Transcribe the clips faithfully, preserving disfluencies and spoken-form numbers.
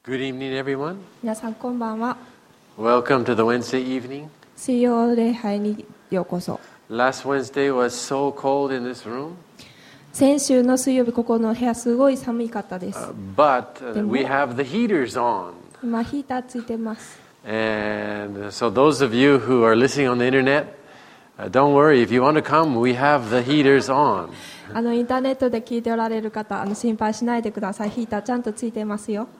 Good evening, everyone. 皆さんこんばんは。 Welcome to the Wednesday evening. 水曜礼拝にようこそ。 Last Wednesday was so cold in this room, 先週の水曜日ここの部屋すごい寒かったです。 uh, but uh, we have the heaters on. 今ヒーターついてます。 And so those of you who are listening on the internet, uh, don't worry. If you want to come, we have the heaters on. あのインターネットで聞いておられる方、あの心配しないでください。ヒーターちゃんとついてますよ。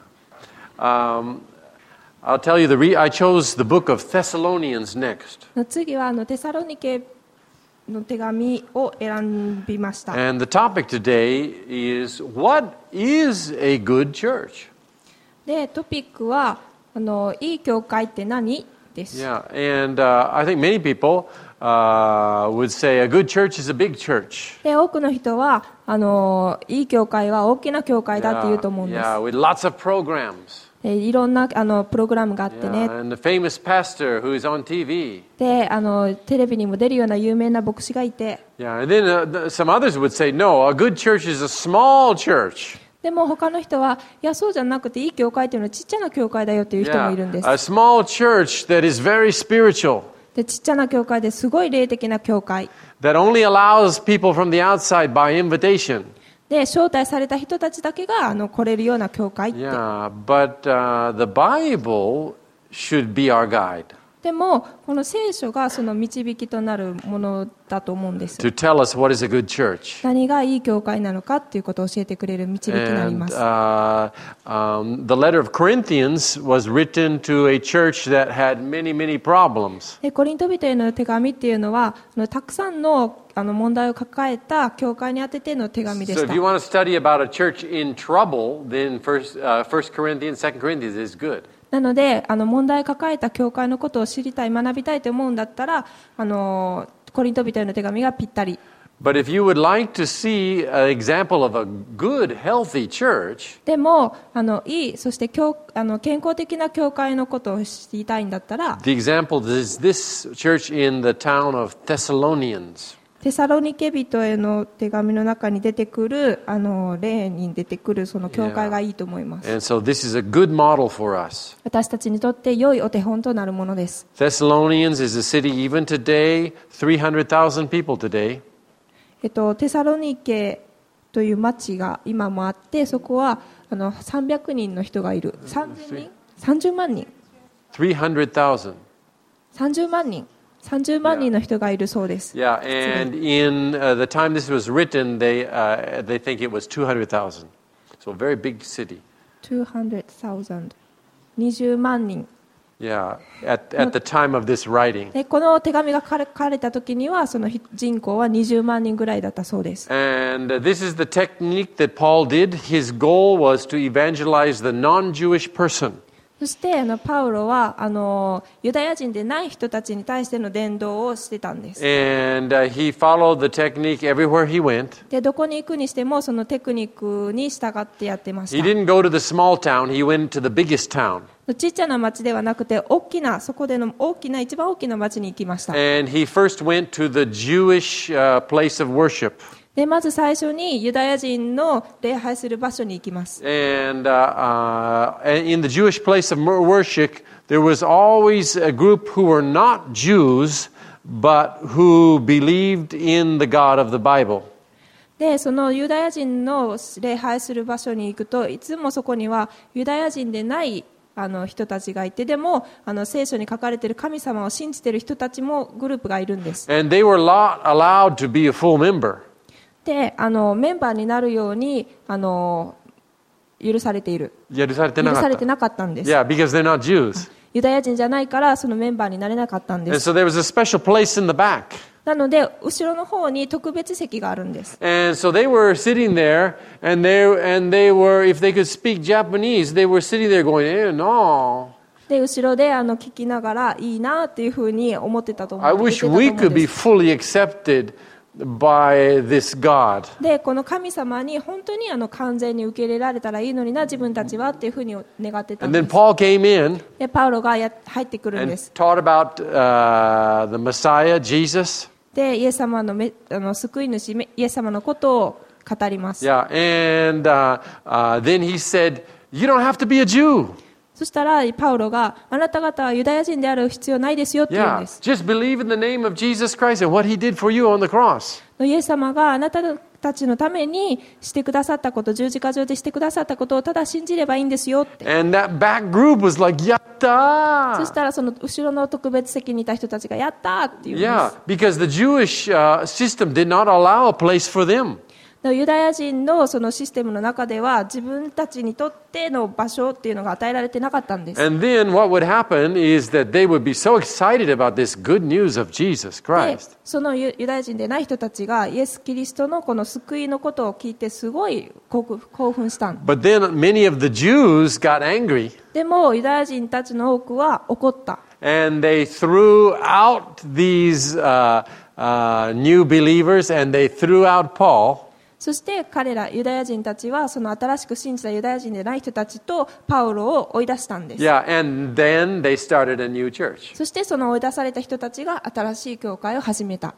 Um, I'll tell you the re- I chose the book of Thessalonians next. 次はあのテサロニケの手紙を選びました。 And the topic today is what is a good church? で、トピックはあのいい教会って何です。 Yeah, and uh, I think many people uh, would say a good church is a big church. で、多くの人はあのいい教会は大きな教会だって言うと思うんです。 Yeah, with lots of programs. でいろんなあのプログラムがあってね。 Yeah, and the famous pastor who is on T V. であのテレビにも出るような有名な牧師がいて、 Yeah, and then uh, th- some others would say, no, a good church is a small church. でも他の人はいやそうじゃなくていい教会というのはちっちゃな教会だよという人もいるんで Yeah, す。 a small church that is very spiritual, でちっちゃな教会ですごい霊的な教会 that only allows people from the outside by invitation. で招待された人たちだけがあの来れるような教会って、 Yeah, but uh, the Bible should be our guide でもこの聖書がその導きとなるものだと思うんです。 to tell us what is a good church. 何がいい教会なのかっていうことを教えてくれる導きになり And ます。 uh, um, the letter of Corinthians was written to a church that had many, many problems. でコリント人への手紙っていうのはあのたくさんのあの問題を抱えた教会に宛てての手紙で So し if た。 you want to study about a church in trouble, then First, uh, First Corinthians, Second Corinthians is good. なのであの問題を抱えた教会のことを知りたい学びたいと思うんだったらあのコリント人への手紙がぴったり。 But if you would like to see an example of a good, healthy church, でもあのいいそして教あの健康的な教会のことを知りたいんだったら the example is this church in the town of Thessalonians. テサロニケ人への手紙の中に出てくるあの例に出てくるその教会がいいと思います。 And so this is a good model for us. 私たちにとって良いお手本となるものです。 Thessalonians is a city even today, three hundred thousand people today. えっと、テサロニケという町が今もあってそこはあのさんびゃくにんの人がいる。さんじゅうにんさんじゅうまんにん three hundred thousand. さんじゅうまんにんさんじゅうまん人の人がいるそうです。 Yeah, and in uh, the time this was written, they, uh, they think it was two hundred thousand. So a very big city. にじゅうまんにじゅうまん人 Yeah, at, at the time of this writing. でこの手紙が書かれた時にはその人口はにじゅうまん人ぐらいだったそうです。 And uh, this is the technique that Paul did. His goal was to evangelize the non-Jewish person. そしてあのパウロはあのユダヤ人でない人たちに対しての伝道をしてたんです。 And uh, he followed the technique everywhere he went. でどこに行くにしてもそのテクニックに従ってやってまし He た。 didn't go to the small town, he went to the biggest town. ちっちゃな町ではなくて大きなそこでの大きな一番大きな町に行きました。 And he first went to the Jewish uh, place of worship. でまず最初にユダヤ人の礼拝する場所に行きます。 And uh, uh, in the Jewish place of worship, there was always a group who were not Jews, but who believed in the God of the Bible. でそのユダヤ人の礼拝する場所に行くといつもそこにはユダヤ人でないあの人たちがいて、でもあの聖書に書かれている神様を信じている人たちもグループがいるんです。 And they were not allowed to be a full member. であのメンバーになるようにあの許されている許されてなかった。 許されてなかったんです。 Yeah, because they're not Jews. ユダヤ人じゃないからそのメンバーになれなかったんで And す。 so there was a special place in the back. なので後ろの方に特別席があるんです。 And so they were sitting there, and they, and they were, if they could speak Japanese, they were sitting there going, eh, no. で後ろであの聞きながらいいなっていうふうに思ってたと思 I って言って wish たと思 we うん could be です。 fully accepted by this God. でこの神様に本当にあの完全に受け入れられたらいいのにな自分たちはっていうふうに願ってたん And で then す。 Paul came in でパウロがや入ってくるん and です。 taught about uh, the Messiah, Jesus. でイエス様のめあの救い主イエス様のことを語ります。 Yeah, and uh, uh, then he said, you don't have to be a Jew. そしたらパウロがあなた方はユダヤ人である必要ないですよって言うん Yeah, です。 just believe in the name of Jesus Christ and what he did for you on the cross. イエス様があなたたちのためにしてくださったこと、十字架上でしてくださったことをただ信じればいいんですよって。 And that back group was like, やったー。 そしたらその後ろの特別席にいた人たちがやったーって言うんです。 Yeah, because the Jewish uh, system did not allow a place for them. ユダヤ人のそのシステムの中では自分たちにとっての場所っていうのが与えられてなかったんです。 And then what would happen is that they would be so excited about this good news of Jesus で Christ. そのユダヤ人でない人たちがイエス・キリストのこの救いのことを聞いてすごい興奮したんです。 But then many of the Jews got angry でもユダヤ人たちの多くは怒った。 and they threw out these uh, uh, new believers and they threw out Paul. そして彼らユダヤ人たちはその新しく信じたユダヤ人でない人たちとパウロを追い出したんです。 Yeah, and then they started a new church. そしてその追い出された人たちが新しい教会を始めた。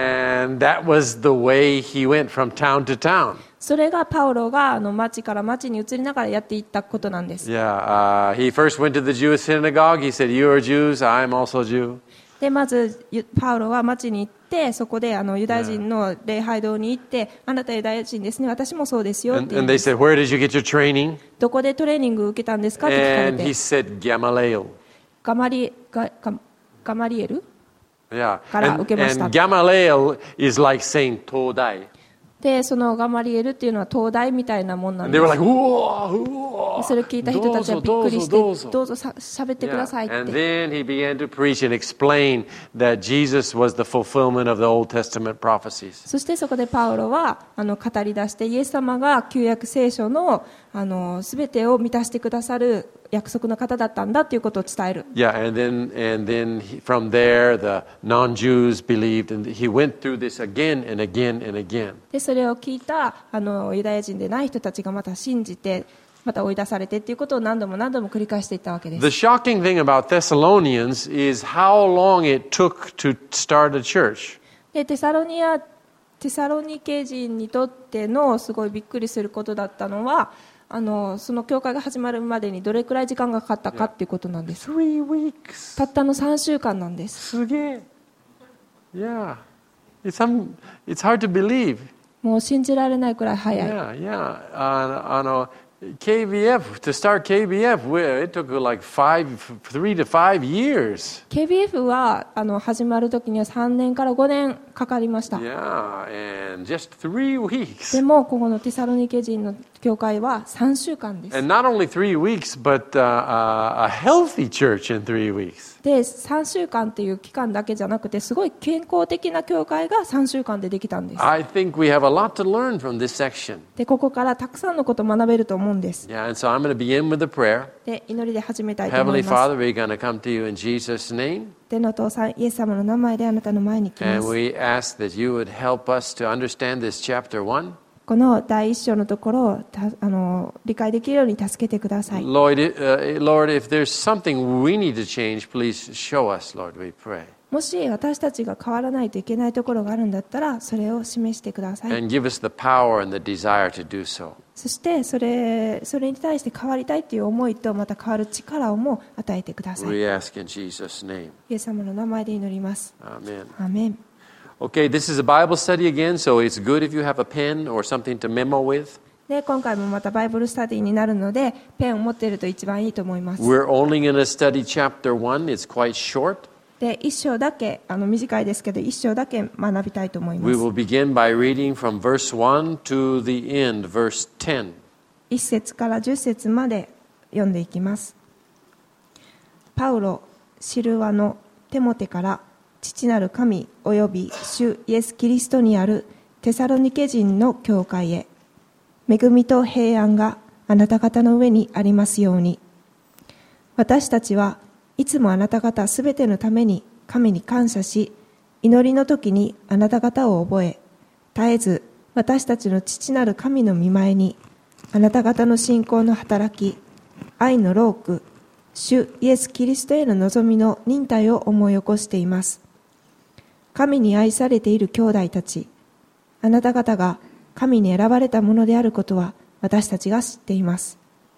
And that was the way he went from town to town. それがパウロがあの町から町に移りながらやっていったことなんです。 Yeah, uh, he first went to the Jewish synagogue. He said, "You are Jews, I am also Jew." でまずパウロは町に行ってそこであのユダヤ人の礼拝堂に行ってあなたユダヤ人ですね、私もそうですよって And, 言うん and they です。 said, "Where did you get your training?" どこでトレーニングを受けたんですかって聞かれ And he て said, "Gamaliel." ガマリガガガマリエル Yeah, から and, 受けました。 and Gamaliel is like saying Todai. でそのガマリエルっていうのは東大みたいなもんなん And で they す。 were like, "Whoa, whoa." それを聞いた人たちはびっくりしてどうぞさ喋ってくださいっ And て。 then he began to preach and explain that Jesus was the fulfillment of the Old Testament prophecies. そしてそこでパウロはあの語り出してイエス様が旧約聖書のあの全てを満たしてくださる約束の方だったんだということを伝える。 Yeah, and then and then he, from there the non-Jews believed, and he went through this again and again and again. でそれを聞いたあのユダヤ人でない人たちがまた信じてまた追い出されてっていうことを何度も何度も繰り返していったわけです。 The shocking thing about Thessalonians is how long it took to start a church. でテサロニアテサロニケ人にとってのすごいびっくりすることだったのはあのその教会が始まるまでにどれくらい時間がかかったかっていうことなんです。 Three weeks. たったのさんしゅうかんなんです。 すげえ。Yeah. It's, um, it's hard to believe. もう信じられないくらい早い。 Yeah, yeah. あの、あの K B F, to start K B F, it took like five, three to five years. ケービーエフ はあの始まるときにはさんねんからごねんかかりました。 Yeah, and just three weeks. でもここのテサロニケ人の教会はさんしゅうかんです。 And not only three weeks, but uh, uh, a healthy church in three weeks. でさんしゅうかんっていう期間だけじゃなくてすごい健康的な教会がさんしゅうかんでできたんです。 I think we have a lot to learn from this section. でここからたくさんのことを学べると思うんです。 Yeah, and so I'm going to begin with a prayer. で祈りで始めたいと思 Heavenly います。 Father, we're going to come to you in Jesus' name. 天のお父さんイエス様の名前であなたの前に来ま And す。 we ask that you would help us to understand this chapter one. この第一章のところをたあの理解できるように助けてください。 Lord, uh, Lord, if there's something we need to change, please show us, Lord, we pray. もし私たちが変わらないといけないところがあるんだったらそれを示してください。 And give us the power and the desire to do so. そしてそれ、それに対して変わりたいという思いとまた変わる力をも与えてください。 We ask in Jesus' name. イエス様の名前で祈ります。 Amen. アーメン。 Okay, this is a Bible study again, so it's good if you have a pen or something to memo with. で今回もまたバイブルスタディになるのでペンを持っていると一番いいと思います。 We're only going to study chapter one. It's quite short. で一章だけあの短いですけど一章だけ学びたいと思いま We す。 will begin by reading from verse one to the end, verse ten. 一節から十節まで読んでいきます。パウロ、シルワのテモテから父なる神および主イエス・キリストにあるテサロニケ人の教会へ、恵みと平安があなた方の上にありますように。私たちはいつもあなた方すべてのために神に感謝し、祈りの時にあなた方を覚え、絶えず私たちの父なる神の御前にあなた方の信仰の働き、愛の労苦、主イエス・キリストへの望みの忍耐を思い起こしています。神に愛されている兄弟たち、あなた方が神に選ばれたものであることは私たちが知っています。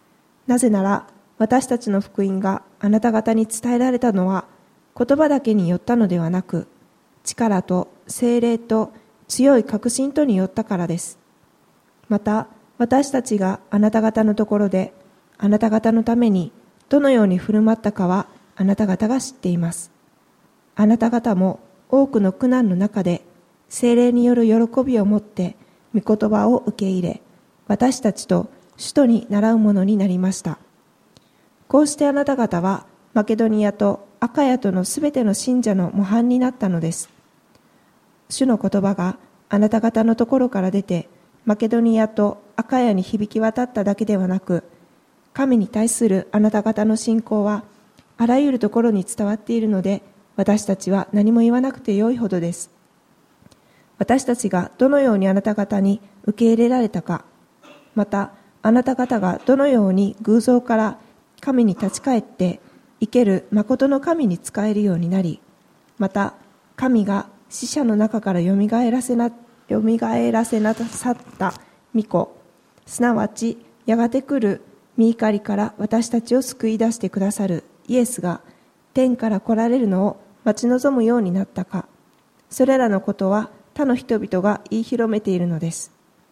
なぜなら私たちの福音があなた方に伝えられたのは言葉だけによったのではなく、力と聖霊と強い確信とによったからです。また私たちがあなた方のところであなた方のためにどのように振る舞ったかはあなた方が知っています。あなた方も多くの苦難の中で聖霊による喜びを持って御言葉を受け入れ、私たちと使徒に倣うものになりました。こうしてあなた方はマケドニアとアカヤとのすべての信者の模範になったのです。主の言葉があなた方のところから出てマケドニアとアカヤに響き渡っただけではなく、神に対するあなた方の信仰はあらゆるところに伝わっているので、私たちは何も言わなくてよいほどです。私たちがどのようにあなた方に受け入れられたか、またあなた方がどのように偶像から神に立ち返って生ける誠の神に仕えるようになり、また神が死者の中からよみがえらせなよみがえらせなさった御子、すなわちやがて来る御怒りから私たちを救い出してくださるイエスが天から来られるのを待ち望むようになったか、それらのことは他の人々が言い広めているのです。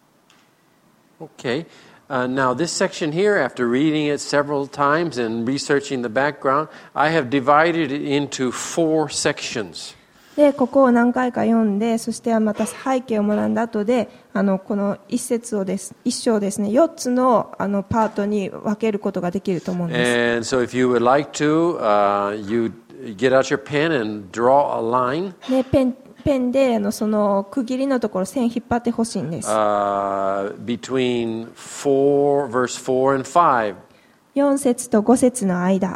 Okay. Uh, now, this section here, after reading it several times and researching the background, I have divided it into four sections. で、ここを何回か読んで、そしてまた背景を学んだ後で、あのこの一節をです、一章ですね、四つのあのパートに分けることができると思うんです。 And so, if you would like to, uh, you get out your pen and draw a line. で、ペンペンであのその区切りのところ線引っ張ってほしいんです。 Uh, between four, verse four and five. 四節と五節の間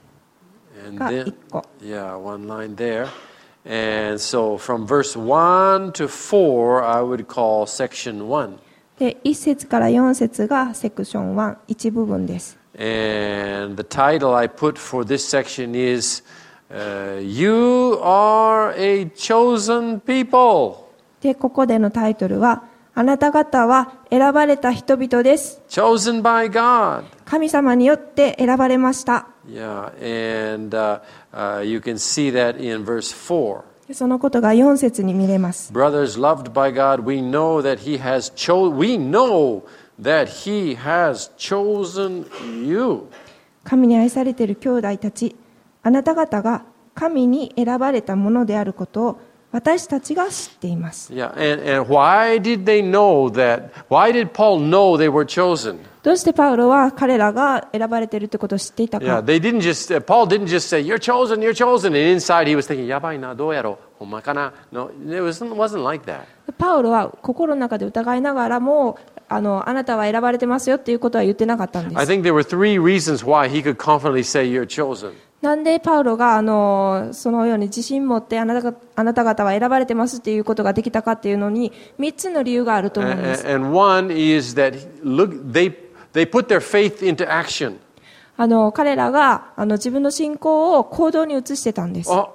And が then, 一個。 yeah, one line there. And so from verse one to four, I would call section one. で、一節から四節がセクションワン、一部分です。 And the title I put for this section is uh, You Are a Chosen People. で、ここでのタイトルは、あなた方は選ばれた人々です。 Chosen by God. 神様によって選ばれました。 Yeah, and uh, uh, you can see that in verse four. そのことがよん節に見れます。 Brothers loved by God, we know that He has cho- we know that He has chosen you. 神に愛されている兄弟たち、あなた方が神に選ばれたものであることを私たちが知っています。 Yeah, and, and why did they know that? Why did Paul know they were chosen? どうしてパウロは彼らが選ばれているということを知っていたか。 Yeah, they didn't just, uh, Paul didn't just say, you're chosen, you're chosen. And inside he was thinking, やばいな、どうやろう、ほんまかな。No, it wasn't, wasn't like that. パウロは心の中で疑いながらも、あの、あなたは選ばれてますよっていうことは言ってなかったんで I す。 think there were three reasons why he could confidently say, you're chosen. なんでパウロがあのそのように自信持ってあなたがあなた方は選ばれてますっていうことができたかっていうのにみっつの理由があると思うんです。 And, and one is that look, they, they put their faith into action. あの彼らがあの自分の信仰を行動に移してたんです。 Oh,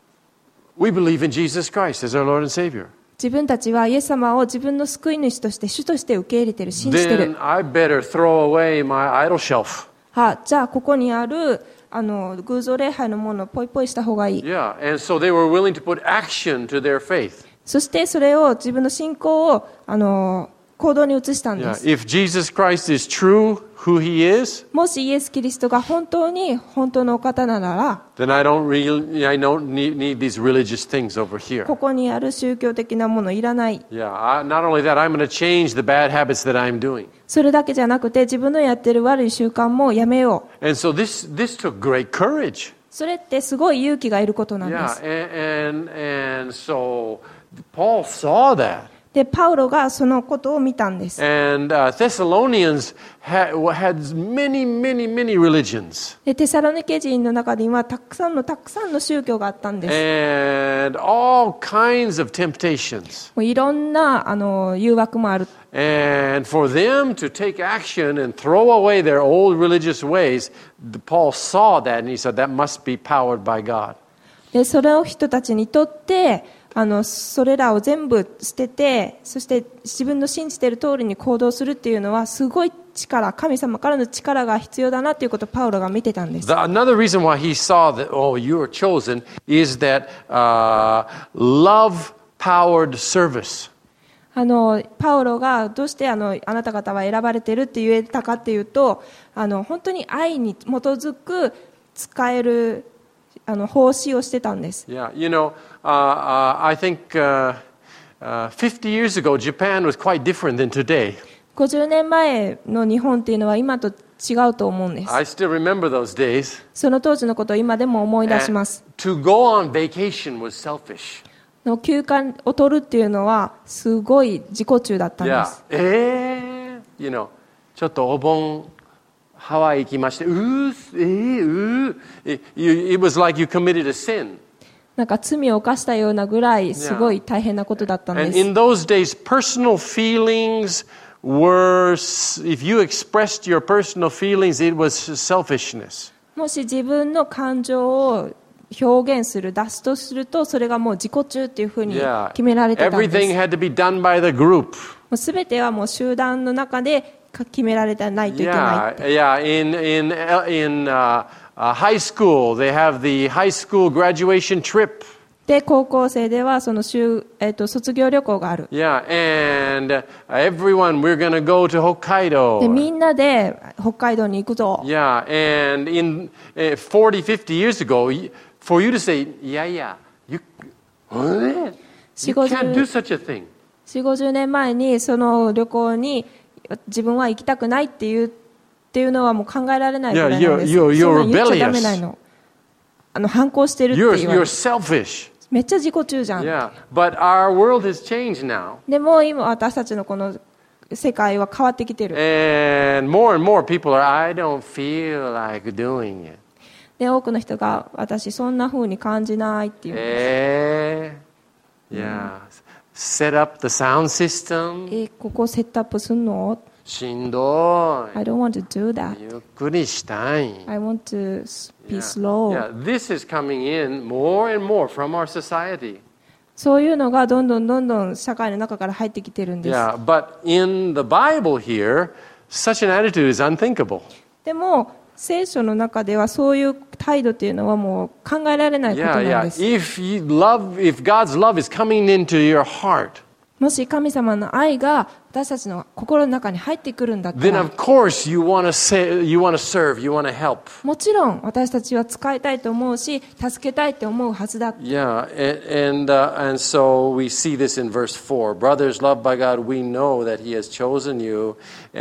we believe in Jesus Christ as our Lord and Savior. 自分たちはイエス様を自分の救い主として主として受け入れてる、信じてる。 Then I better throw away my idol shelf. はじゃあここにあるあの偶像礼拝のものをポイポイした方がいい。 Yeah, and so they were willing to put action to their faith. そしてそれを自分の信仰をあの行動に移したんで Yeah, す。 if Jesus Christ is true, who He is, もしイエス・キリストが本当に本当のお方なら、 then I don't really, I don't need, need these religious things over here. ここにある宗教的なものいらない。 Yeah, I, not only that, I'm going to change the bad habits that I'm doing. それだけじゃなくて自分のやってる悪い習慣もやめよう。 And so this, this took great courage. それってすごい勇気がいることなんで Yeah, す。 and, and, and so Paul saw that. で、パウロがそのことを見たんです。 And uh, Thessalonians had, had many, many, many religions. で、テサロニケ人の中にはたくさんのたくさんの宗教があったんです。 And all kinds of temptations. もういろんなあの誘惑もある。 And for them to take action and throw away their old religious ways, Paul saw that and he said that must be powered by God. で、それを人たちにとってあのそれらを全部捨てて、そして自分の信じている通りに行動するっていうのはすごい力、神様からの力が必要だなということをパウロが見てたんです。 The, another reason why he saw that, oh, you are chosen, is that uh, love-powered service. あのパウロがどうしてあのあなた方は選ばれているって言えたかっていうと、あの本当に愛に基づく使えるあの奉仕をしてたんです。 Yeah, you know, uh, uh, I think uh, uh, fifty years ago, Japan was quite different than today. ごじゅうねんまえの日本っていうのは今と違うと思うんです。 I still remember those days. その当時のことを今でも思い出します。 To go on vacation was selfish. の休暇を取るっていうのはすごい自己中だったんで Yeah. す。 えー、you know, ちょっとお盆ハワイ行きまして、うー、えー、うー、it, it was like you committed a sin. なんか罪を犯したようなぐらいすごい大変なことだったんで And す。 in those days, personal feelings were, if you expressed your personal feelings, it was selfishness. もし自分の感情を表現する、出すとすると、それがもう自己中っていうふうに Yeah. 決められてたんです Everything had to be done by the group. もうすべてはもう集団の中で決められてないといけない Yeah, yeah. In in in uh, uh, high school, they have the high school graduation trip. で、高校生ではその週、えー、と卒業旅行がある。 Yeah, and uh, everyone, we're going to go to で、 Hokkaido. みんなで北海道に行くぞ。 Yeah, and in uh, forty, fifty years ago, y- for you to say, yeah, yeah, you, what? You can't do such a thing. よん、ごじゅうねんまえにその旅行に自分は行きたくないっていうっていうのはもう考えられないぐらいなんです。 Yeah, you're- you're- そんなん言っちゃ you're ダメないの。あの反抗してるって You're 言われ you're る。 selfish. めっちゃ自己中じゃん。 Yeah, but our world has changed now. でも今私たちのこの世界は変わってきてる。 And more and more people are, I don't feel like doing it. で、多くの人が私そんな風に感じないっていう。 Eh, yeah. Set up the sound system. え、ここセットアップすんの？ しんど I don't want to do that. い。ゆっくりしたい。 I want to be Yeah. slow. Yeah, this is coming in more and more from our society. そういうのがどんどんどんどん社会の中から入ってきてるんです。 Yeah, but in the Bible here, such an attitude is unthinkable. でも聖書の中ではそういう態度っていうのはもう考えられないこと Yeah, な yeah. んです。 If you love, if God's love is coming into your heart, もし神様の愛が私たちの心の中に入ってくるんだった then ら、 of course you want to say, you want to serve, you want to help. もちろん私たちは使いたいと思うし、助けたいって思うはずだ。 Yeah, and and, uh, and so we see this in verse four. Brothers loved by God, we know that He has chosen you.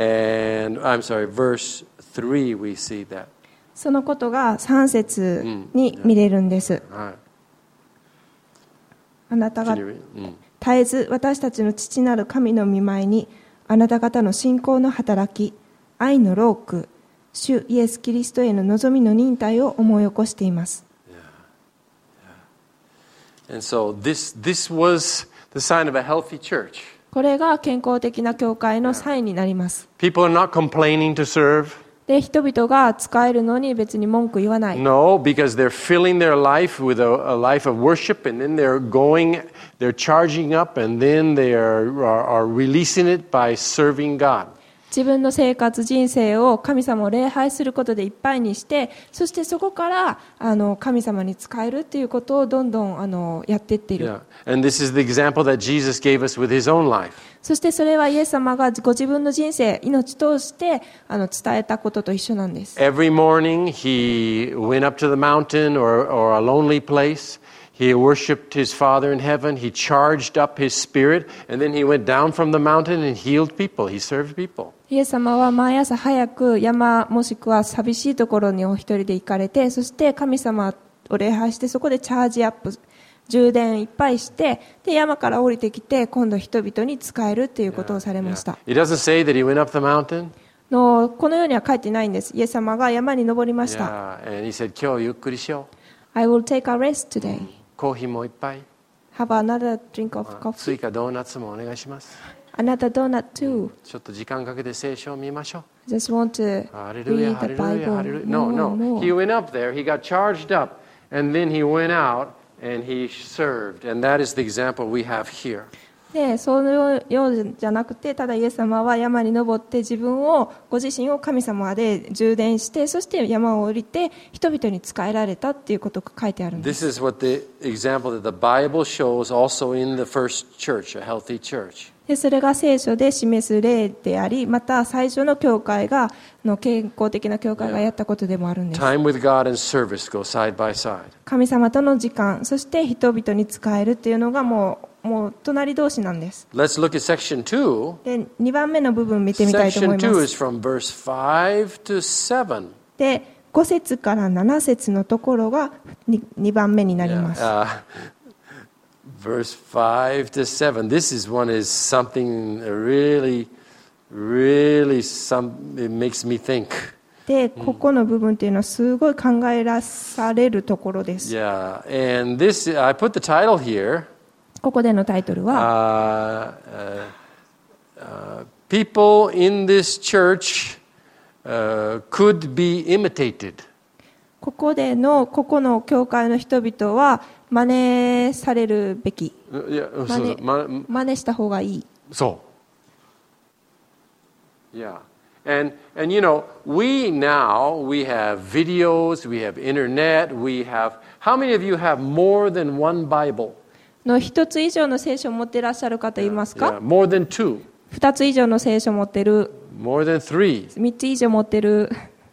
And I'm sorry, verse three we see that. そのことがさん節に見れるんです。 All right. あなたが Can you read? うん絶えず私たちの父なる神の御前にあなた方の信仰の働き、愛の労苦、主イエス・キリストへの望みの忍耐を思い起こしています。 And so this this was the sign of a healthy church. これが健康的な教会のサインになります。 People are not complaining to serve. で、人々が使えるのに別に文句言わない。 No, because they're filling their life with a, a life of worship, and then they're going, they're charging up, and then they are, are, are releasing it by serving God. 自分の生活人生を神様を礼拝することでいっぱいにして、そしてそこからあの神様に使えるっていうことをどんどんあのやっていっている。 Yeah. And this is the example that Jesus gave us with his own life. そしてそれはイエス様がご自分の人生、命通してあの伝えたことと一緒なんです。 Every morning he went up to the mountain or, or a lonely place. He worshipped his Father in heaven. He charged up his spirit. And then he went down from the mountain and healed people. He served people. イエス様は毎朝早く山もしくは寂しいところにお一人で行かれて、そして神様を礼拝してそこでチャージアップ、充電いっぱいして、で山から降りてきて今度人々に使えるということをされました。 It doesn't say that he went up the mountain. のこのようには書いてないんです。イエス様が山に登りました。 Yeah. And he said, 今日ゆっくりしよう。 I will take a rest today. コーヒーもいっぱい。 Have another drink of 追 coffee. 加ドーナツもお願いします。 Another donut too. ちょっと時間かけて聖書を見ましょ Just want to う。ハレルヤ、 read ハ the レルヤ、ハレル Bible ヤ。No, more no. and more. He went up there, he got charged up, and then he went out and he served. And that is the example we have here. で、そのようじゃなくて、ただイエス様は山に登って自分を、ご自身を神様で充電して、そして山を降りて人々に仕えられたっていうことが書いてあるんです。 This is what the example that the Bible shows also in the first church, a healthy church. で、それが聖書で示す例であり、また最初の教会がの健康的な教会がやったことでもあるんです。 Time with God and service go side by side. 神様との時間、そして人々に仕えるっていうのがもうもう隣同士なんです。 Let's look at section two. で、にばんめの部分を見てみたいと思い Section ま two is す。 from verse five to seven. で、ご節からなな節のところが に, にばんめになります。 Uh, verse five to seven. This is one is something really, really some. It makes me think. で、ここの部分っていうのはすごい考えらされるところです。 Yeah, and this I put the title here. ここでのタイトルは、 Uh, uh, uh, people in this church uh, could be imitated. ここでのここの教会の人々は真似されるべき。 Yeah, 真似、 ま真似した方がいい。 そう。Yeah. And, and you know, we now, we have videos, we have internet, we have, how many of you have more than one Bible? の一つ以上の聖書を持っていらっしゃる方いますか？ Yeah, more than two. 二つ以上の聖書を持ってる。 More than three. 三つ以上持ってる。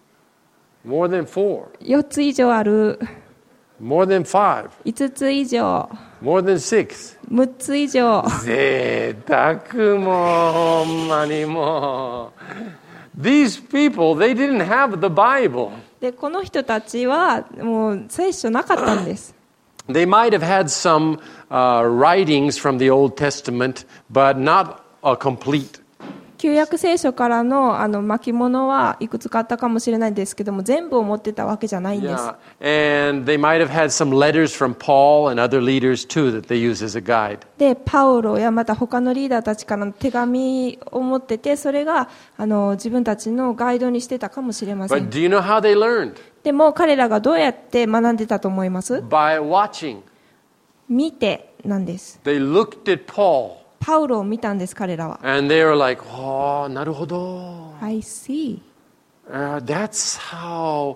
More than four. 四つ以上ある。 More than five. 五つ以上。 More than six. 六つ以上。 贅沢もうほんまにもう。These people, they didn't have the Bible. で、この人たちはもう聖書なかったんです。 They might have had some uh, writings from the Old Testament, but not a complete. 旧約聖書からのあの巻物はいくつかあったかもしれないんですけども、全部を持ってたわけじゃないんです。 Yeah. And they might have had some letters from Paul and other leaders too that they use as a guide. で、パウロやまた他のリーダーたちからの手紙を持ってて、それがあの自分たちのガイドにしてたかもしれません。 But do you know how they learned? でも彼らがどうやって学んでたと思います？ By watching. 見てなんです。 They looked at Paul. パウロを見たんです、彼らは。 And they were like, oh, なるほど. I see. Uh, that's how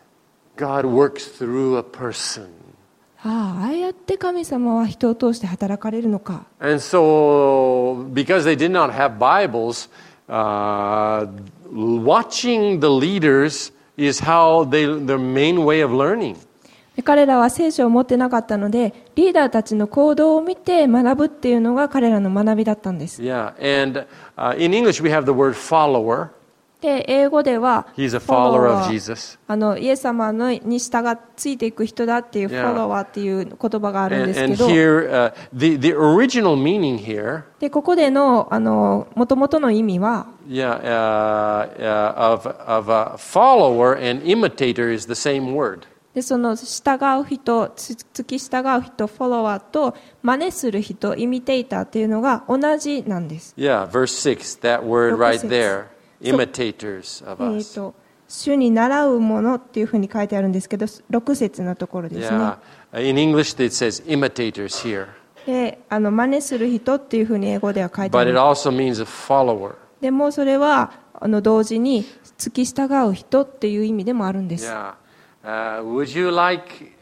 God works through a person. ああ、ああやって神様は人を通して働かれるのか。 And so, because they did not have Bibles, uh, watching the leaders is how they, their main way of learning. 彼らは聖書を持ってなかったので、リーダーたちの行動を見て学ぶっていうのが彼らの学びだったんです。 Yeah, and uh, in English we have the word follower. で、英語では、 He's a follower of Jesus. あのイエス様のに従っついていく人だっていうフォロワーっていう言葉があるん And, ですけ and ど、 here, uh, the, the original meaning here, でここでのあの元々の意味は、 yeah, uh, uh, of, of a follower and imitator is the same word. でその従う人、つ付き従う人、フォロワーと真似する人、イミテイターっていうのが同じなんです。 Yeah, verse six, that word right ろく節 there, imitators of えー us. と主に習うものっていうふうに書いてあるんですけど、ろく節のところですね。 Yeah, in English it says imitators here, で、あの真似する人っていうふうに英語では書いてあ but it る。 also means a follower. でもそれはあの同時に付き従う人っていう意味でもあるんです。 Yeah. Uh, would you like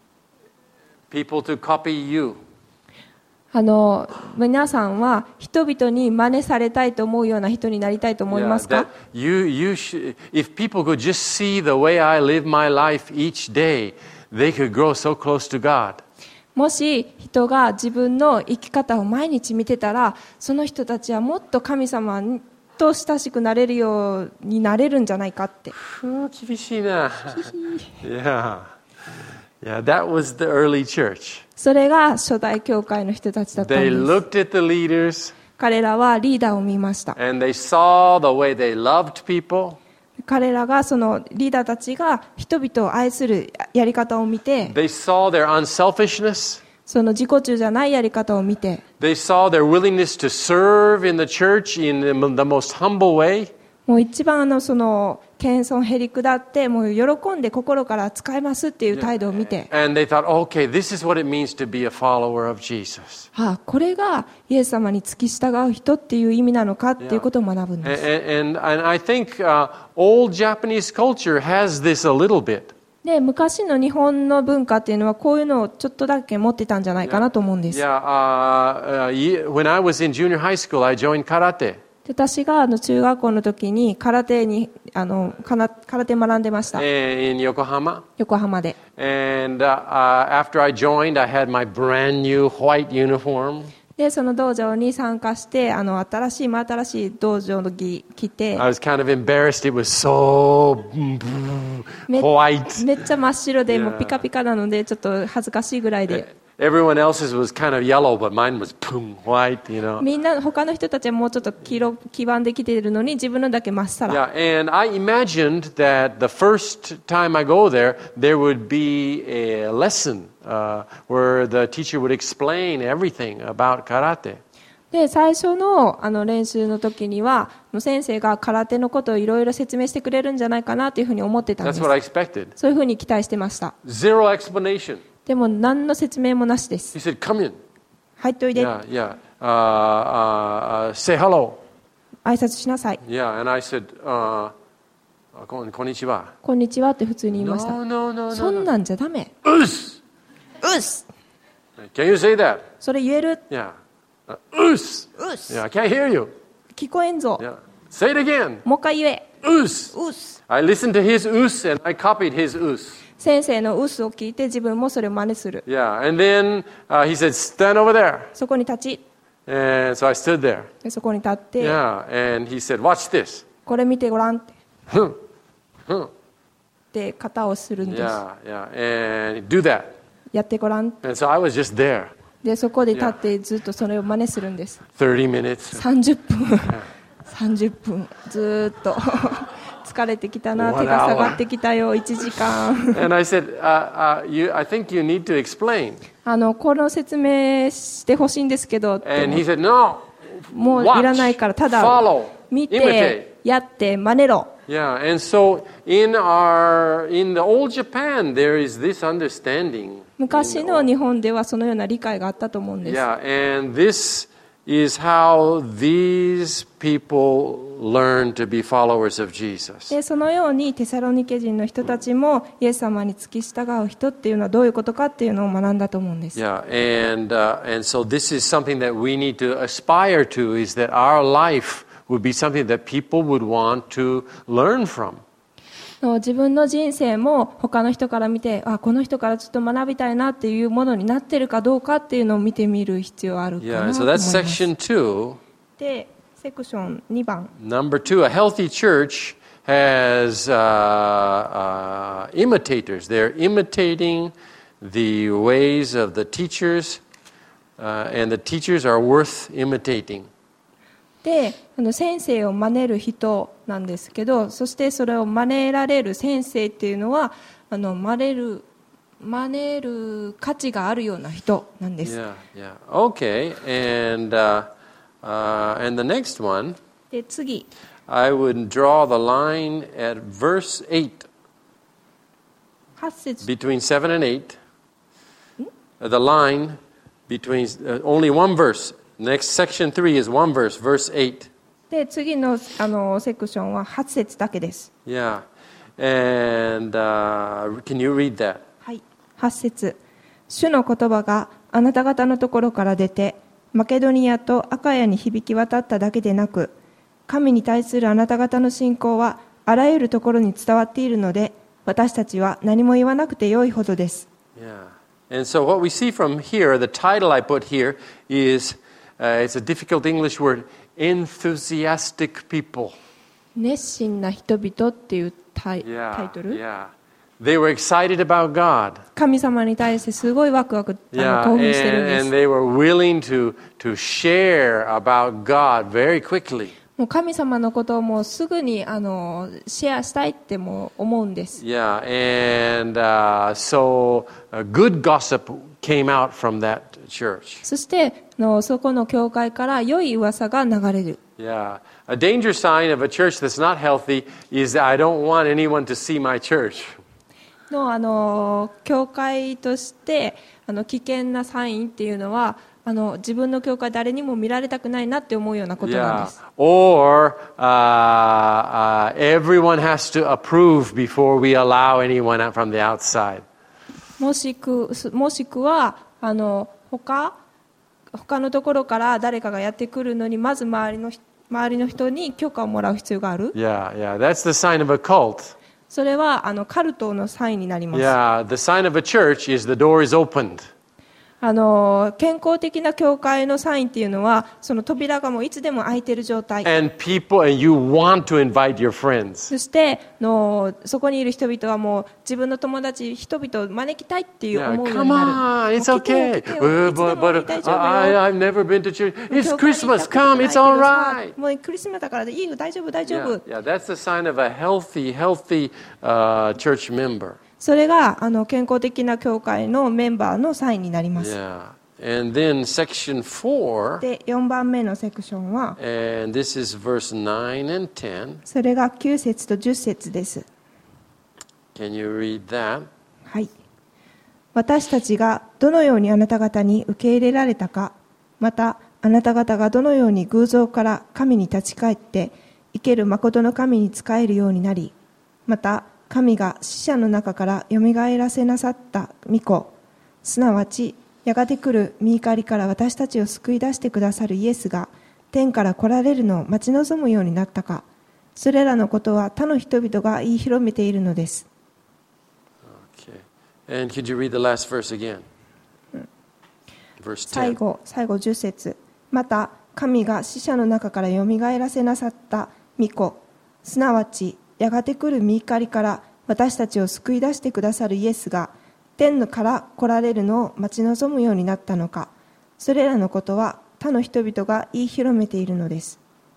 people to copy you? あの皆さんは人々に真似されたいと思うような人になりたいと思い Yeah, ますか？ that you, you should, if people could just see the way I live my life each day, they could grow so close to God. もし人が自分の生き方を毎日見てたら、その人たちはもっと神様と親しくなれるようになれるんじゃないかって。 厳しいな。Yeah. Yeah, that was the early church. それが初代教会の人たちだったん They です。 looked at the leaders 彼らはリーダーを見ました。 and they saw the way they loved people. 彼らがそのリーダーたちが人々を愛するやり方を見て、 They saw their unselfishness. その自己中じゃないやり方を見て、 They saw their willingness to serve in the church in the, the most humble way. もう一番あのその謙遜へりくだってもう喜んで心から使いますっていう態度を見て、 And they thought, okay, this is what it means to be a follower of Jesus. ああこれがイエス様に付き従う人っていう意味なのかっていうことを学ぶん And, です。 and, and I think uh, old Japanese culture has this a little bit. で昔の日本の文化っていうのはこういうのをちょっとだけ持ってたんじゃないかなと思うんです。 Yeah, uh, uh, ye- when I was in junior high school, I joined karate. で私があの中学校の時に空手にあのかな空手学んでました。 in Yokohama. 横浜で。 And uh, uh, after I joined, I had my brand new white uniform. でその道場に参加してあの新しい真新しい道場の着着て I was kind of embarrassed. It was so め white. めっちゃ真っ白で Yeah. もうピカピカなのでちょっと恥ずかしいぐらいで Everyone else's was kind of yellow, but mine was boom, white, you know. みんな他の人たちはもうちょっと黄色黄ばんできているのに自分のだけ真っさら Yeah, and I imagined that the first time I go there, there would be a lesson uh, where the teacher would explain everything about karate. で最初のあの練習の時には先生が空手のことをいろいろ説明してくれるんじゃないかなというふうに思ってたんで That's す。 what I expected. そういうふうに期待してました。 Zero explanation. でも何の説明もなしで He す。 said, come in. 入っておいで、 Yeah, yeah. Uh, uh, uh, say hello. 挨拶しなさい、 Yeah, and I said, uh, こんこんにちは。 こんにちはって普通に言いました。 No, no, no, そ no, ん no. なんじゃダメ。 Us! うっす Can you say that? それ言える Yeah. Uh, us! うっす Yeah, I can't hear you. 聞こえんぞ、 Yeah. Say it again. もう一回言え Us! うっす I listened to his us and I copied his us. 先生のうっすを聞いて自分もそれを真似する。 Yeah, and then uh, he said, stand over there. そこに立ち And so I stood there. でそこに立って、 Yeah, and he said, watch this. これ見てごらんって Huh, huh. で肩をするんです。 Yeah, yeah, and do that. やってごらん And so I was just there. でそこで立ってずっとそれを真似するんです。 thirty minutes. さんじゅっぷんさんじゅっぷんずーっと疲れてきたな、 One 手が下がってきたよ、いちじかん And I said, uh, uh, you, I think you need to explain. あのこの説明してほしいんですけどって And he said, no. もういらないからただ Follow. 見 Imitate. てやって真似ろ。 Yeah, and so in our in the old Japan there is this understanding. 昔の日本ではそのような理解があったと思うんです。 Yeah, and this is how these people learn to be followers of Jesus. でそのようにテサロニケ人の人たちもイエス様に付き従う人っていうのはどういうことかっていうのを学んだと思うんです。 Yeah, and uh, and so this is something that we need to aspire to, is that our life would be something that people would want to learn from. 自分の人生も他の人から見て、あ、この人からちょっと学びたいなっていうものになってるかどうかっていうのを見てみる必要あるか Yeah, な and と so 思いま that's す。 section two. で、セクションにばん。 Number two, a healthy church has uh, uh, imitators. They're imitating the ways of the teachers, uh, and the teachers are worth imitating. で、あの先生を真似る人なんですけど、そしてそれを真似られる先生っていうのはあの真似る真似る価値があるような人なんです。 Yeah, yeah. Okay, and uh, uh, and the next one, で、次、 I would draw the line at verse eight, はち節 between seven and eight. Uh, the line between uh, only one verse. Next section three is one verse, verse eight. で、次のあのセクションははち節だけです。 Yeah, and uh, can you read that? はい、はち節。主の言葉があなた方のところから出て、マケドニアとアカヤに響き渡っただけでなく、神に対するあなた方の信仰はあらゆるところに伝わっているので、私たちは何も言わなくてよいほどです。 Yeah, and so what we see from here, the title I put here is, uh, it's a difficult English word, enthusiastic people. 熱心な人々っていうタイ, タイ Yeah, トル、 yeah. They were excited about God. 神様に対してすごいワクワクあの Yeah, 興 and, 奮してるんです。 and they were willing to, to share about God very quickly. もう神様のことをもうすぐにあのシェアしたいっても思うんです。 Yeah, and uh, so uh, good gossip came out from that church. そしてあのそこの教会から良い噂が流れる。 Yeah. A danger sign of a church that's not healthy is that I don't want anyone to see my church. のあの教会としてあの危険なサインっていうのはあの自分の教会誰にも見られたくないなって思うようなことなんで Yeah. す。 Or uh, uh, everyone has to approve before we allow anyone out from the outside. もしくもしくはあの他他のところから誰かがやってくるのにまず周りの周りの人に許可をもらう必要がある。 Yeah, yeah. That's the sign of a cult. それはあのカルトのサインになります。 Yeah, the sign of a church is the door is opened. あの健康的な教会のサインっていうのはその扉がもういつでも開いている状態。 And people, and you want to invite your friends. そしてのそこにいる人々はもう自分の友達人々を招きたいっていう Yeah, 思うよう come にな on, る。 it's もう来てよ okay. 来てよ Uh, いつで but も but 大丈夫 I, よ。 I've never been to church. 教 It's 会に行った Christmas. ことない Come, け it's ど all さ right. もうクリスマスだからでいいよ大丈夫大丈 Yeah, 夫。 yeah, that's the sign of a healthy, healthy uh, church member. それがあの健康的な教会のメンバーのサインになります。 Yeah. And then section four, でよんばんめのセクションは and this is verse nine and ten. それがきゅう節とじゅっ節です。 Can you read that? はい。私たちがどのようにあなた方に受け入れられたか、またあなた方がどのように偶像から神に立ち返って生ける誠の神に仕えるようになり、また神が死者の中からよみがえらせなさった御子、すなわちやがて来る御怒りから私たちを救い出してくださるイエスが天から来られるのを待ち望むようになったか、それらのことは他の人々が言い広めているのです。 Okay. And could you read the last verse again? Verse 最 ten. 後、最後じゅっ節。また、神が死者の中からよみがえらせなさった御子、すなわち、やがて来る御怒りから私たちを救い出してくださるイエスが、天から来られるのを待ち望むようになったのか、それらのことは他の人々が言い広めているのです。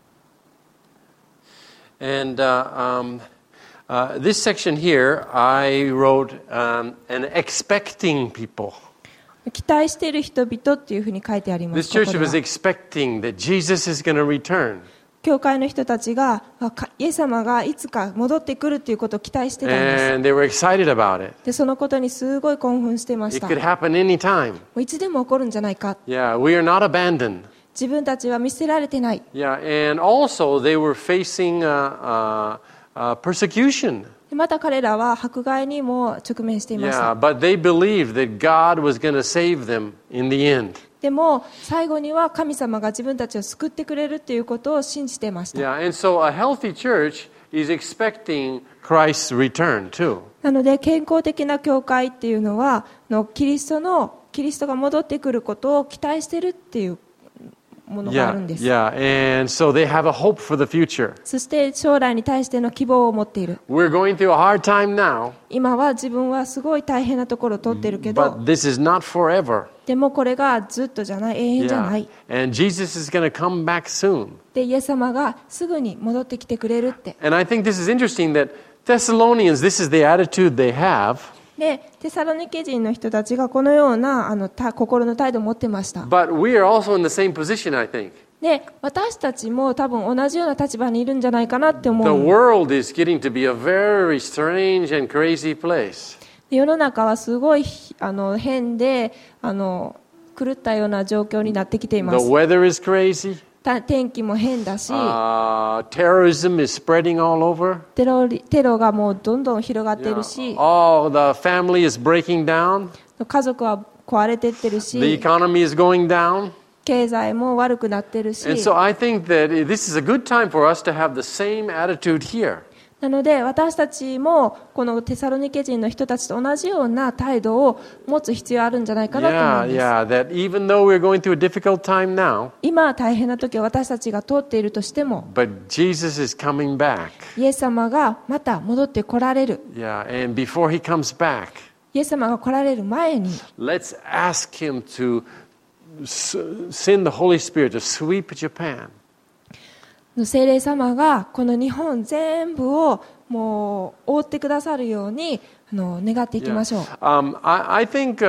And uh, um, uh, this section here, I wrote um, an expecting people. 期待している人々っていうふうに書いてありま This す。こ church こで was は expecting that Jesus is going to return. 教会の人たちが、あかイエス様がいつか戻ってくるということを期待してたんで And they were excited about it. す。で、そのことにすごい興奮してまし It た。 could も happen anytime. ういつでも起こるんじゃないか。 Yeah, we are not abandoned. 自分たちは見捨てられてない。 Yeah, and also they were facing uh, uh, uh, persecution. また彼らは迫害にも直面していまし Yeah, た。 but they believed that God was going to save them in the end. でも最後には神様が自分たちを救ってくれるということを信じていました。 Yeah, and so a healthy church is expecting Christ's return too. なので健康的な教会っていうのはのキリストのキリストが戻ってくることを期待しているっていうものがある Yeah, んです。 yeah, and so they have a hope for the future. そして将来に対しての希望を持っている。 We're going through a hard time now, 今は自分はすごい大変なところを通っているけど、 but this is not forever. でもこれがずっとじゃない、永遠じゃな Yeah, い。 and Jesus is going to come back soon. で、イエス様がすぐに戻ってきてくれるって。 And I think this is interesting that Thessalonians, this is the attitude they have, で、テサロニケ人の人たちがこのようなあのた心の態度を持ってました。 but we are also in the same position, I think. で、私たちも多分同じような立場にいるんじゃないかなって思 The う。 world is getting to be a very strange and crazy place. で世の中はすごいあの変であの狂ったような状況になってきていま The す。 weather is crazy. た天気も変だし、 Uh, terrorism is spreading all over. テロリテロがもうどんどん広がっているし、 Oh, the family is breaking down. 家族は壊れてってる The し、 economy is going down. 経済も悪くなってるし、 And so I think that this is a good time for us to have the same attitude here. なので私たちもこのテサロニケ人の人たちと同じような態度を持つ必要あるんじゃないかなと思 Yeah, うんです。 yeah, that even though we're going through a difficult time now, 今は大変な時は私たちが通っているとしても、 but Jesus is coming back. イエス様がまた戻って来られる。 Yeah, and before he comes back, イエス様が来られる前に、 let's ask him to s- send the Holy Spirit to sweep Japan. 聖霊様がこの日本全部をもう覆ってくださるようにあの願っていきましょう。 Um, I, I think uh,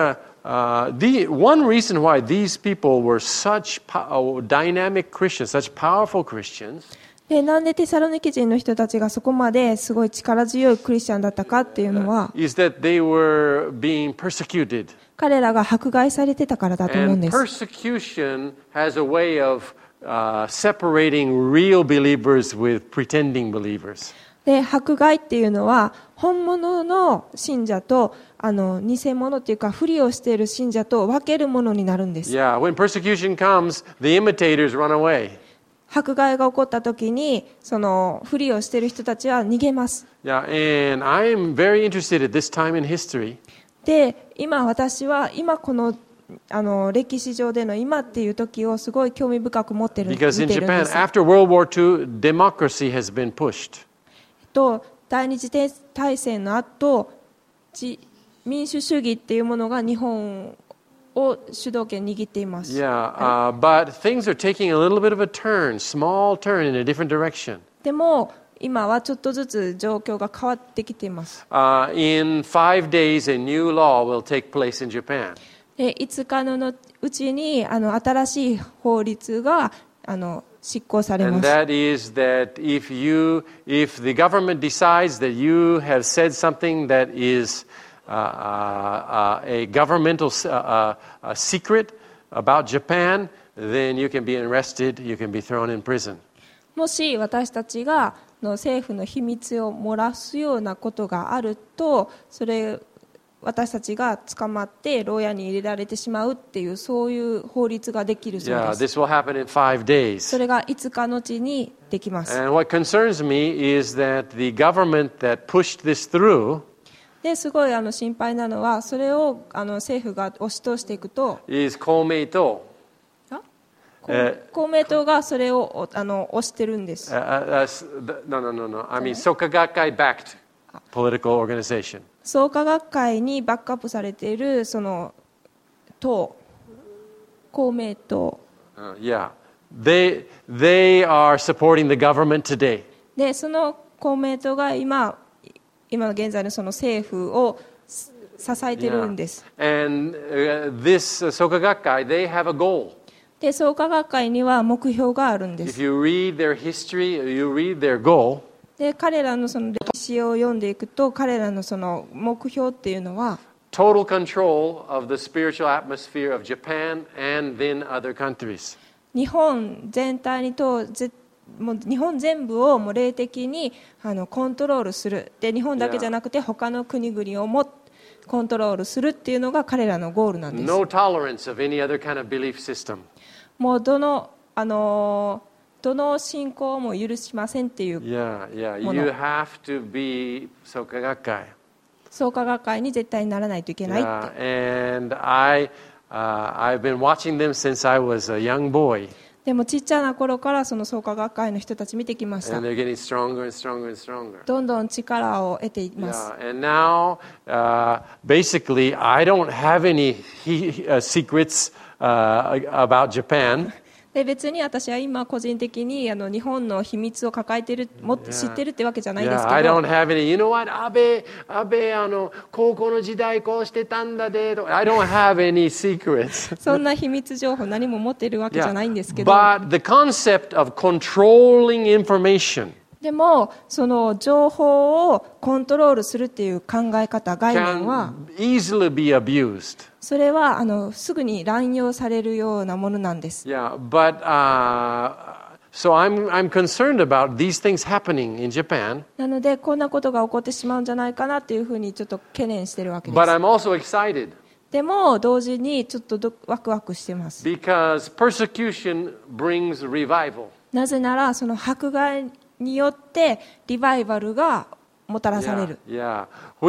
uh, the one reason why these people were such po- dynamic Christians, such powerful Christians, で、なんでテサロニケ人の人たちがそこまですごい力強いクリスチャンだったかっていうのは、 is that they were being persecuted. 彼らが迫害されてたからだと思うん And です。 persecution has a way of uh, separating real believers with pretending believers. で、迫害っていうのは本物の信者とあの偽物っていうか不利をしている信者と分けるものになるんです。 Yeah, when persecution comes, the imitators run away. 迫害が起こった時にその不利をしている人たちは逃げます。 Yeah, and I am very interested at this time in history で、今私は今このあの歴史上での今っていう時をすごい興味深く持ってる見て because る in んで Japan, す。 after World War Two, democracy has been pushed. と第二次大戦の後、じ民主主義っていうものが日本を主導権握っています。 Yeah, uh, but things are taking a little bit of a turn, small turn in a different direction. でも今はちょっとずつ状況が変わってきています。 Uh, in five days, a new law will take place in Japan. で、いつかのうちにあの新しい法律があの執行されま And す。 that is that if you, if the government decides that you have said something that is uh, uh, uh, a governmental uh, uh, a secret about Japan, then you can be arrested, you can be thrown in prison. もし私たちがの政府の秘密を漏らすようなことがあると、それ私たちが捕まって牢屋に入れられてしまうっていうそういう法律ができるそう Yeah, です。 this will happen in five days. それがいつかのちにできます。 And what concerns me is that the government that pushed this through ですごいあの心配なのはそれをあの政府が押し通していくと、 is Komeito. あえ公明党がそれをあの押してるんです。 Uh, uh, uh, no, no, no, no. I mean, Sokagakai-backed political organization. 創価学会にバックアップされているその党、公明党 Uh, yeah. They, they are supporting the government today. で、その公明党が今今の現在のその政府を支えてるんです。 And uh, this uh, Sokagakai, they have a goal. で、創価学会には目標があるんで If す。 you read their history, you read their goal, で、彼らのその歴史を読んでいくと、彼らのその目標っていうのは、 total control of the spiritual atmosphere of Japan and then other countries. 日本全体にとぜもう日本全部をもう霊的にあのコントロールする。で、日本だけじゃなくて他の国々をもコントロールするっていうのが彼らのゴールなんです。 No tolerance of any other kind of belief system. もうどのあのどの信仰も許しませんっていう Yeah, yeah. Mono. You have to be Sokagakai. 創価学会に絶対にならないといけないって。 Yeah, and I, uh, I've been watching them since I was a young boy, でもちっちゃな頃からその創価学会の人たち見てきました。 and they're getting stronger and stronger and stronger. どんどん力を得ています。 Yeah, and now, uh, basically, I don't have any he, uh, secrets uh, about Japan. で、別に私は今個人的にあの日本の秘密を抱えてる、もっと知ってるってわけじゃないです Yeah, I け don't ど、 have any. You know what? 安倍、安倍、あの、高校の時代こうしてたんだで。I don't have any secrets. そんな秘密情報何も持ってるわけじゃないんですけど、 But the concept of controlling information でもその情報をコントロールするっていう考え方、概念は can easily be abused. それはあのすぐに乱用されるようなものなんです。 Yeah, but uh, so I'm I'm concerned about these things happening in Japan. なのでこんなことが起こってしまうんじゃないかなっていうふうにちょっと懸念してるわけで But す。 I'm also excited でも同時にちょっとどワクワクしてます。 because persecution brings revival. なぜならその迫害によってリバイバルがもたらされ Yeah, る。 yeah.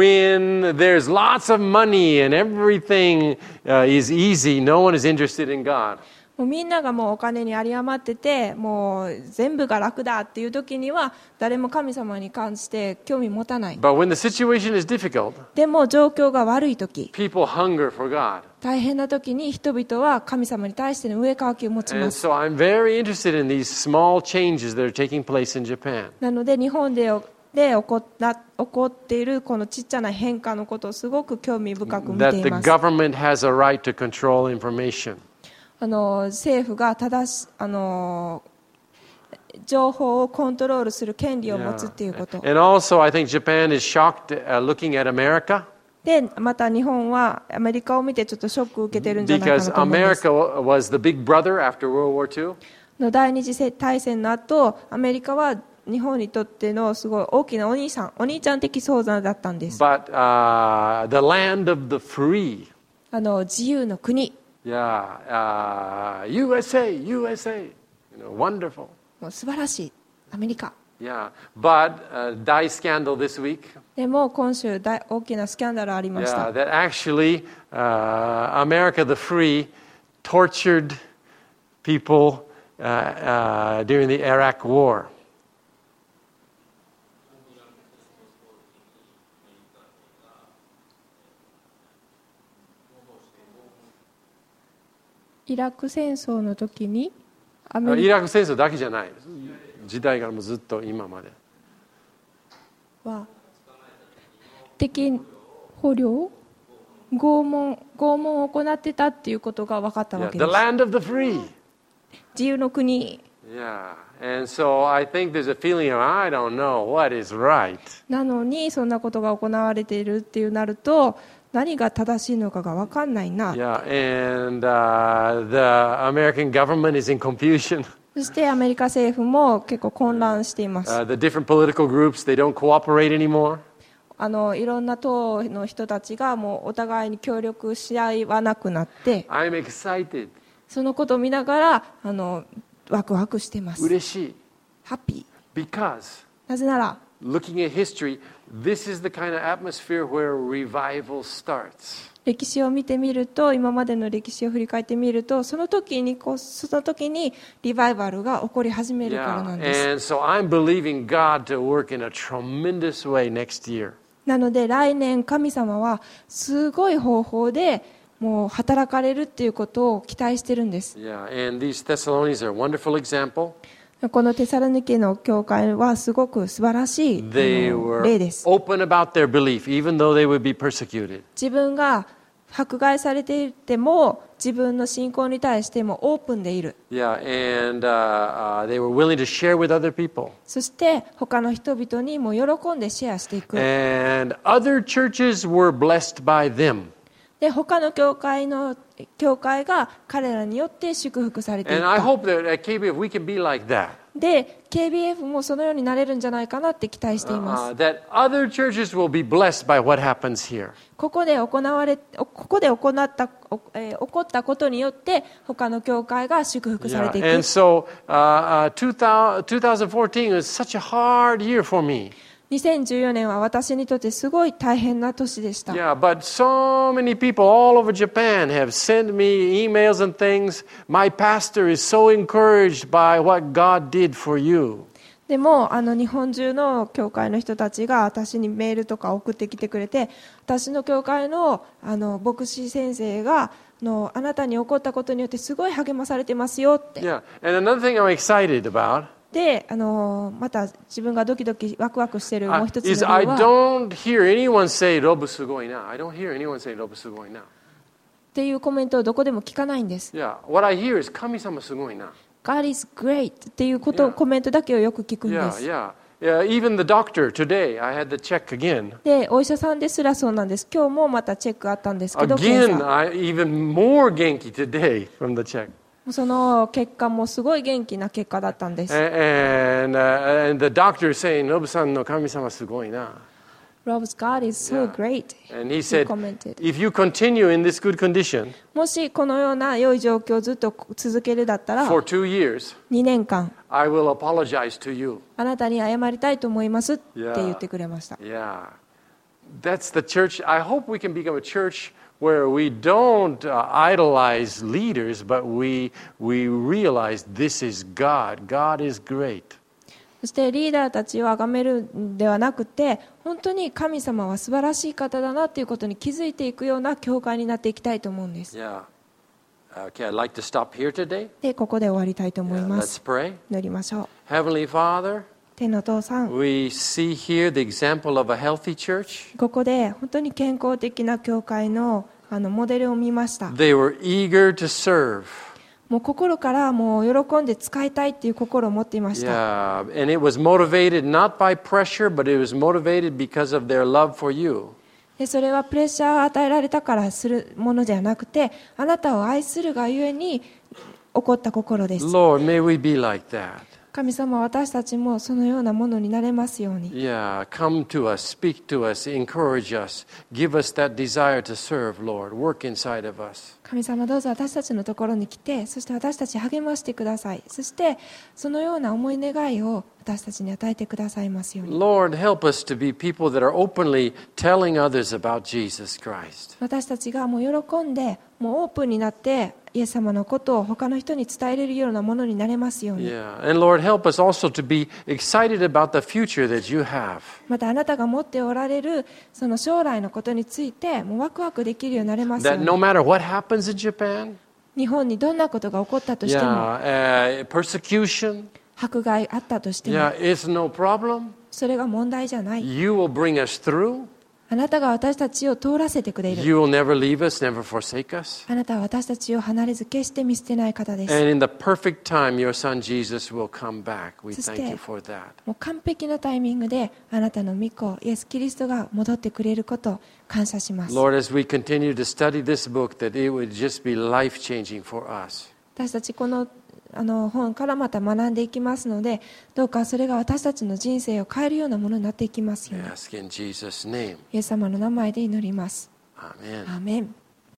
When there's lots of money and everything uh, is easy, no one is interested in God. もうみんながもうお金に有り余っててもう全部が楽だっていう時には誰も神様に関して興味持たない。 But when the situation is difficult, でも状況が悪い時、 people hunger for God. 大変な時に人々は神様に対しての上かわきを持ち And ます。 so I'm very interested in these small changes that are taking place in Japan. なので日本でで起こった起こっているこのちっちゃな変化のことをすごく興味深く見て That い the ます。 government has a right to control information. あの政府が正しあの情報をコントロールする権利を持つっていうこと And also, I think Japan is shocked uh, looking at America で、また日本はアメリカを見てちょっとショックを受けてるんじゃないか because なと思います。 America was the big brother after World War Two. の第二次大戦の後、アメリカは日本にとってのすごい大きなお兄さん、お兄ちゃん的存在だったんです。 But uh, the land of the free. あの自由の国。 Yeah, uh, U S A, U S A. You know, wonderful. もう素晴らしいアメリカ。 Yeah, but uh, die scandal this week. でも今週大大きなスキャンダルありまし Yeah, た。 that actually uh, America the free tortured people uh, uh, during the Iraq War. イラク戦争の時にアイメリカラク戦争だけじゃない。時代からもずっと今まで。 は敵捕虜拷問拷問を行ってたっていうことが分かったわ Yeah, け the です。 land of the free. 自由の国 Yeah, and so I think there's a feeling of I don't know what is right. なのにそんなことが行われているっていうなると何が正しいのかが分かんないな。 Yeah, and uh, the American government is in confusion. そしてアメリカ政府も結構混乱しています。 Uh, the different political groups, they don't cooperate anymore. あのいろんな党の人たちがもうお互いに協力し合わなくなって I'm excited. そのことを見ながらあのワクワクしています。 嬉しい。 ハッピー。 Because なぜなら looking at history, this is the kind of atmosphere where revival starts. 歴史を見てみると今までの歴史を振り返ってみるとその時にこうその時にリバイバルが起こり始めるからな Yeah, んです。 and so I'm believing God to work in a tremendous way next year. なので来年神様はすごい方法でもう働かれるっていうことを期待してるんです。 Yeah, and these Thessalonians are a wonderful example. このテサロニケの教会はすごく素晴らしいあ They の were 例です。 open about their belief, even though they would be persecuted. 自分が迫害されていても自分の信仰に対してもオープンでいる。 Yeah, and uh, uh, they were willing to share with other people. そして他の人々にも喜んでシェアしていく。 And other churches were blessed by them. で他の教会の教会が彼らによって祝福されていっ And I た。 hope that at K B F we can be like that. で ケービーエフ もそのようになれるんじゃないかなって期待しています。 Uh, that other churches will be blessed by what happens here. ここで行われここで行ったおえー起こったことによって他の教会が祝福され Yeah, ていく。 and so uh, uh, two thousand, twenty fourteen was such a hard year for me. にせんじゅうよねんは私にとってすごい大変な年でした。 Yeah, but so many people all over Japan have sent me emails and things. My pastor is so encouraged by what God did for you. でもあの日本中の教会の人たちが私にメールとか送ってきてくれて、私の教会のあの牧師先生がのあなたに起こったことによってすごい励まされてますよって。 Yeah, and another thing I'm excited about で、あのまた自分がドキドキワクワクしているもう uh, 一つの理 is 由 I は don't hear anyone say Robu sugoi na. I don't hear anyone say Robu sugoi na. っていうコメントをどこでも聞かないんです。 Yeah, what I hear is Kami-sama sugoi na. God is great っていうことを Yeah. コメントだけをよく聞くんで Yeah, す。 yeah. Yeah, even the doctor today, I had the check again. で、お医者さんですらそうなんです。今日もまたチェックあったんですけど、検 Again, 査 I even more genki today from the check. その結果もすごい元気な結果だったんです。 And, uh, and the doctor is saying, Nobu-san no kami-sama sugoi na. Rob's God is so Yeah. great. And he He said, commented. if you continue in this good condition もしこのような良い状況をずっと続けるだったら for two years, にねんかん I will apologize to you. あなたに謝りたいと思いますって言ってくれました。 Yeah. That's the church. I hope we can become a church where we don't uh, idolize leaders, but we, we realize this is God. God is great. そしてリーダーたちを崇めるんではなくて、本当に神様は素晴らしい方だなということに気づいていくような教会になっていきたいと思うんです。 Yeah. Okay, I'd like to stop here today. で、ここで終わりたいと思い Yeah, ま let's す。 pray. 祈りましょう。 Heavenly Father, 天のお父さん、 We see here the example of a healthy church. ここで本当に健康的な教会のあのモデルを見ました。 They were eager to serve. もう心からもう喜んで使いたいっていう心を持っていました。 Yeah, and it was motivated not by pressure, but it was motivated because of their love for you. でそれはプレッシャーを与えられたからするものではなくて、あなたを愛するがゆえに起こった心です。 Lord, may we be like that. 神様、私たちもそのようなものになれますように。 Yeah, come to us, speak to us, encourage us, give us that desire to serve, Lord. Work inside of us. 神様、どうぞ私たちのところに来て、そして私たち励ましてください。そしてそのような思い願いを私たちに与えてくださいますように。 Lord, help us to be people that are openly telling others about Jesus Christ. 私たちがもう喜んで、もうオープンになってイエス様のことを他の人に伝えれるようなものになれますように。 Yeah, and Lord, help us also to be excited about the future that you have. またあなたが持っておられるその将来のことについてもうワクワクできるようになれますよう That に。 no matter what happens in Japan, 日本にどんなことが起こったとしても、 yeah, uh, persecution, 迫害あったとしても、 yeah, it's no problem. それが問題じゃない。 You will bring us through. あなたが私たちを通らせてくれる。 You will never leave us, never forsake us. あなたは私たちを離れず決して見捨てない方です。 And in the perfect time, your son Jesus will come back. We そして thank you for that. もう完璧なタイミングであなたの御子イエス・キリストが戻ってくれることを感謝します。 Lord, as we continue to study this book, that it would just be life-changing for us. 私たちこのあの本からまた学んでいきますので、どうかそれが私たちの人生を変えるようなものになっていきますように。 Ask in Jesus' name. イエス様の名前で祈ります。 Amen. アーメン。